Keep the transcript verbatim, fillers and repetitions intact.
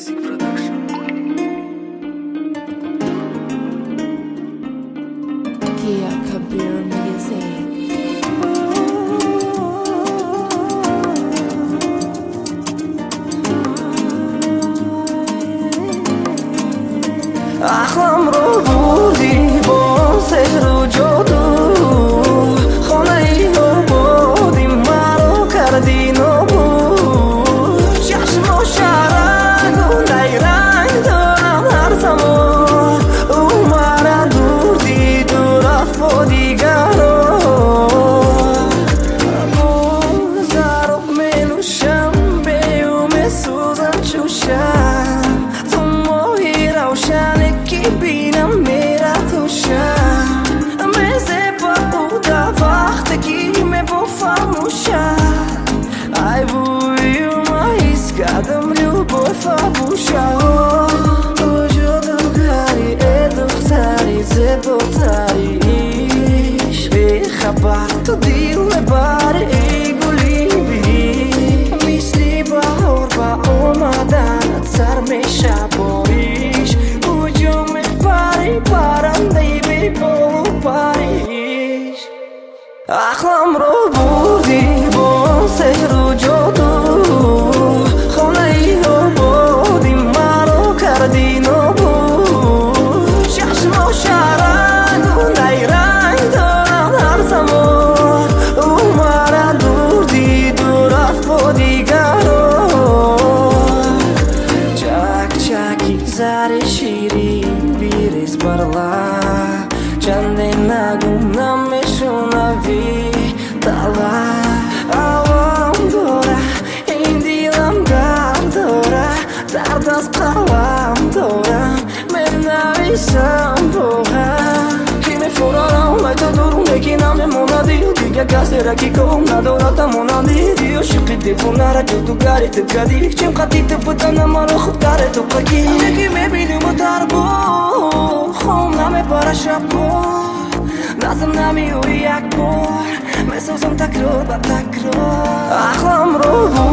Music Production. Kia Kabir Music. احلام رو بودی با سحر و جادو خانه رو بودی مرا کردی نابود چشم و شرنگ و نیرنگ دارم هر زمان او مرا دور دید و رفت با دیگران گذر و می نوشم به او می سوزم چوشم تو ماهی روشنه بینم میره تو شم میزه بوده وقتی که می با فرموشم ای بوی ما حس کردم رو با فرموشم وجود گری ای دختری زیباتری بی خبر تو دیل میبری ای گلی بی مثلی بهار با اومدن سر میشه باریش پرنده بی بال و پریش احلام رو بردی با سحر و جادو خانه رو بودی مرا کردی نابود چشم و شرنگ و نیرنگ دارم هر زمان او مرا دور دید و رفت با دیگران چک چکی زر شیرین بیریز برلا چندین نگم نمیشنوی دلا عوام داره این دیلم درد داره درد از قلم دارم من نویسم بوهم کی میفورارم ای تو درونه کی نمیموندی دیگه کسی را کی کم ندارد مانندی عاشقی دیوونه جادوگری تو کردی چیم قدی تو بودن مرا خوب داره تو بگی یکی میبینیم و در بود خون نمیباره شب بود نازم نمیوری یک بار میسوزم تکرار با تکرار احلام رو بود